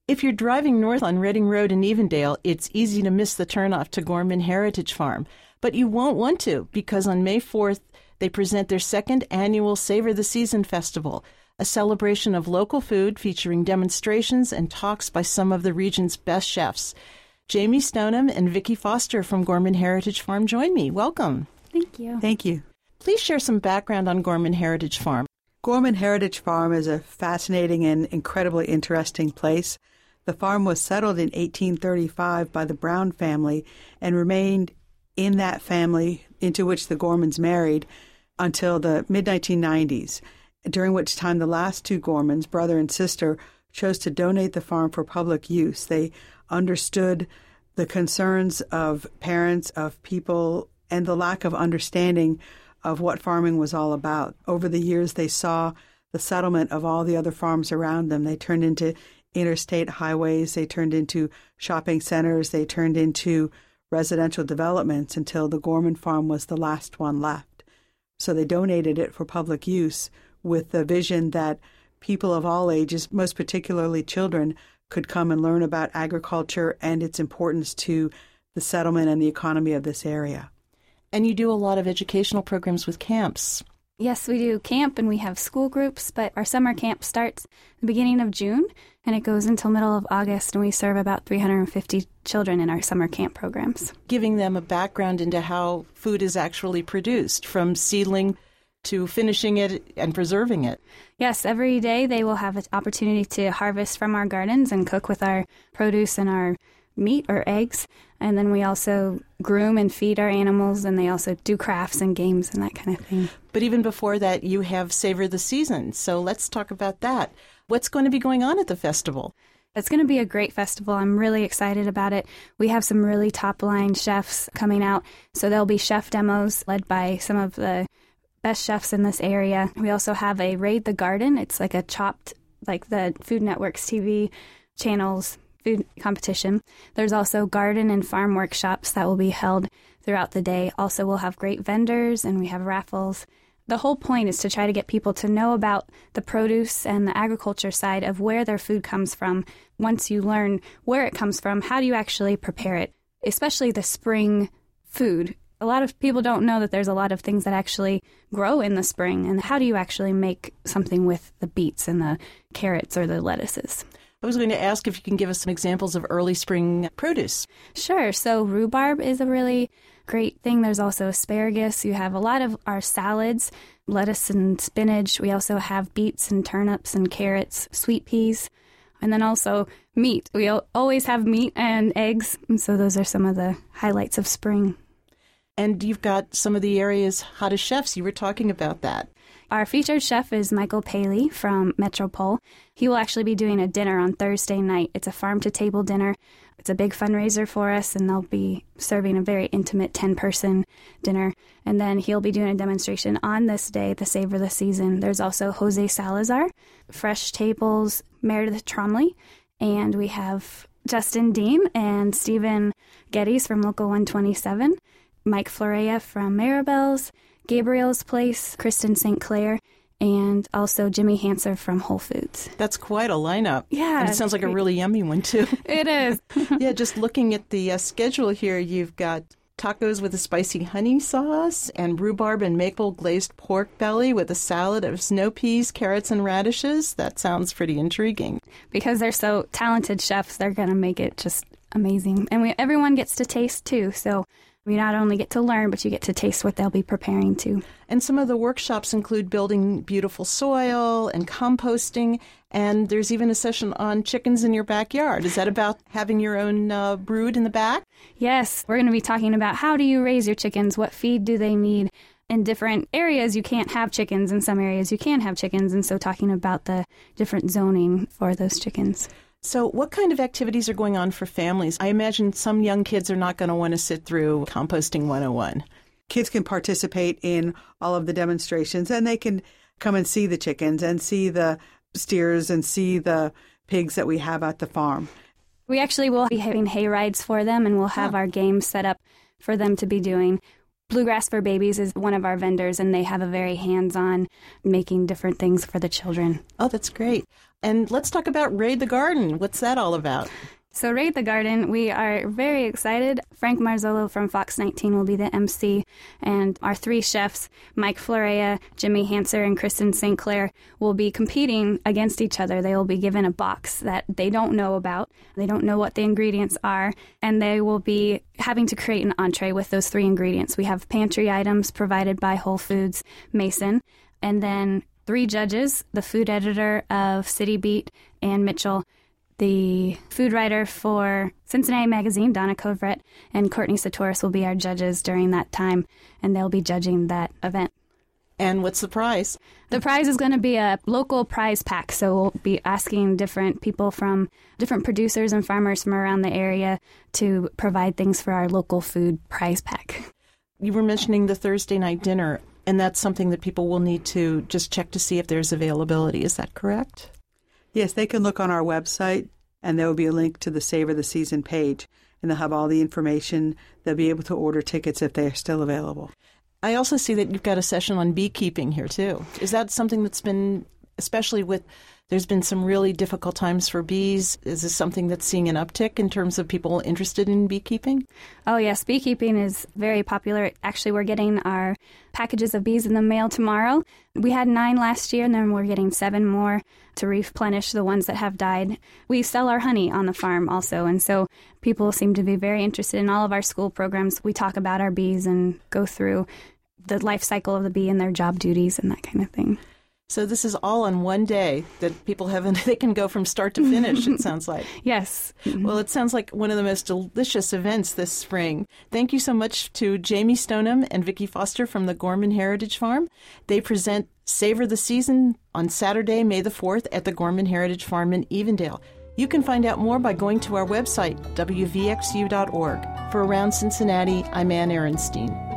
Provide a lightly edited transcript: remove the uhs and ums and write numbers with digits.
If you're driving north on Reading Road in Evendale, it's easy to miss the turnoff to Gorman Heritage Farm. But you won't want to, because on May 4th, they present their second annual Savor the Season Festival, a celebration of local food featuring demonstrations and talks by some of the region's best chefs. Jamie Stoneham and Vicki Foster from Gorman Heritage Farm join me. Welcome. Thank you. Thank you. Please share some background on Gorman Heritage Farm. Gorman Heritage Farm is a fascinating and incredibly interesting place. The farm was settled in 1835 by the Brown family and remained in that family, into which the Gormans married, until the mid-1990s, during which time the last two Gormans, brother and sister, chose to donate the farm for public use. They understood the concerns of parents, of people, and the lack of understanding of what farming was all about. Over the years, they saw the settlement of all the other farms around them. They turned into interstate highways, they turned into shopping centers, they turned into residential developments until the Gorman farm was the last one left. So they donated it for public use with the vision that people of all ages, most particularly children, could come and learn about agriculture and its importance to the settlement and the economy of this area. And you do a lot of educational programs with camps. Yes, we do camp and we have school groups, but our summer camp starts the beginning of June and it goes until middle of August, and we serve about 350 children in our summer camp programs. Giving them a background into how food is actually produced, from seedling to finishing it and preserving it. Yes, every day they will have an opportunity to harvest from our gardens and cook with our produce and our meat or eggs. And then we also groom and feed our animals, and they also do crafts and games and that kind of thing. But even before that, you have Savor the Season. So let's talk about that. What's going to be going on at the festival? It's going to be a great festival. I'm really excited about it. We have some really top-line chefs coming out. So there'll be chef demos led by some of the best chefs in this area. We also have a Raid the Garden. It's like a chopped, like the Food Network's TV channels food competition. There's also garden and farm workshops that will be held throughout the day. Also, we'll have great vendors and we have raffles. The whole point is to try to get people to know about the produce and the agriculture side of where their food comes from. Once you learn where it comes from, how do you actually prepare it, especially the spring food. A lot of people don't know that there's a lot of things that actually grow in the spring, and how do you actually make something with the beets and the carrots or the lettuces. I was going to ask if you can give us some examples of early spring produce. Sure. So rhubarb is a really great thing. There's also asparagus. You have a lot of our salads, lettuce and spinach. We also have beets and turnips and carrots, sweet peas, and then also meat. We always have meat and eggs. And so those are some of the highlights of spring. And you've got some of the area's hottest chefs. You were talking about that. Our featured chef is Michael Paley from Metropole. He will actually be doing a dinner on Thursday night. It's a farm-to-table dinner. It's a big fundraiser for us, and they'll be serving a very intimate 10-person dinner. And then he'll be doing a demonstration on this day, the Savor the Season. There's also Jose Salazar, Fresh Tables, Meredith Tromley, and we have Justin Deem and Stephen Geddes from Local 127, Mike Florea from Maribel's, Gabriel's Place, Kristen St. Clair, and also Jimmy Hanser from Whole Foods. That's quite a lineup. Yeah. And it sounds like a really yummy one, too. It is. Yeah, just looking at the schedule here, you've got tacos with a spicy honey sauce and rhubarb and maple glazed pork belly with a salad of snow peas, carrots, and radishes. That sounds pretty intriguing. Because they're so talented chefs, they're going to make it just amazing. And everyone gets to taste, too, so you not only get to learn, but you get to taste what they'll be preparing too. And some of the workshops include building beautiful soil and composting, and there's even a session on chickens in your backyard. Is that about having your own brood in the back? Yes, we're going to be talking about how do you raise your chickens, what feed do they need. In different areas, you can't have chickens. In some areas, you can have chickens, and so talking about the different zoning for those chickens. So what kind of activities are going on for families? I imagine some young kids are not going to want to sit through Composting 101. Kids can participate in all of the demonstrations, and they can come and see the chickens and see the steers and see the pigs that we have at the farm. We actually will be having hay rides for them, and we'll have our games set up for them to be doing. Bluegrass for Babies is one of our vendors, and they have a very hands-on making different things for the children. Oh, that's great. And let's talk about Raid the Garden. What's that all about? So Raid the Garden, we are very excited. Frank Marzolo from Fox 19 will be the MC, and our 3 chefs, Mike Florea, Jimmy Hanser, and Kristen St. Clair, will be competing against each other. They will be given a box that they don't know about. They don't know what the ingredients are, and they will be having to create an entree with those 3 ingredients. We have pantry items provided by Whole Foods Mason, and then 3 judges, the food editor of City Beat, Ann Mitchell, the food writer for Cincinnati Magazine, Donna Coverett, and Courtney Satoris will be our judges during that time, and they'll be judging that event. And what's the prize? The prize is going to be a local prize pack, so we'll be asking different people from different producers and farmers from around the area to provide things for our local food prize pack. You were mentioning the Thursday night dinner, and that's something that people will need to just check to see if there's availability. Is that correct? Yes, they can look on our website, and there will be a link to the Savor the Season page, and they'll have all the information. They'll be able to order tickets if they're still available. I also see that you've got a session on beekeeping here, too. Is that something that's been, especially with, there's been some really difficult times for bees, is this something that's seeing an uptick in terms of people interested in beekeeping? Oh, yes. Beekeeping is very popular. Actually, we're getting our packages of bees in the mail tomorrow. We had 9 last year, and then we're getting 7 more to replenish the ones that have died. We sell our honey on the farm also, and so people seem to be very interested in all of our school programs. We talk about our bees and go through the life cycle of the bee and their job duties and that kind of thing. So this is all on one day that people have, they can go from start to finish, it sounds like. Yes. Well, it sounds like one of the most delicious events this spring. Thank you so much to Jamie Stoneham and Vicki Foster from the Gorman Heritage Farm. They present Savor the Season on Saturday, May the 4th at the Gorman Heritage Farm in Evendale. You can find out more by going to our website, wvxu.org. For Around Cincinnati, I'm Ann Ehrenstein.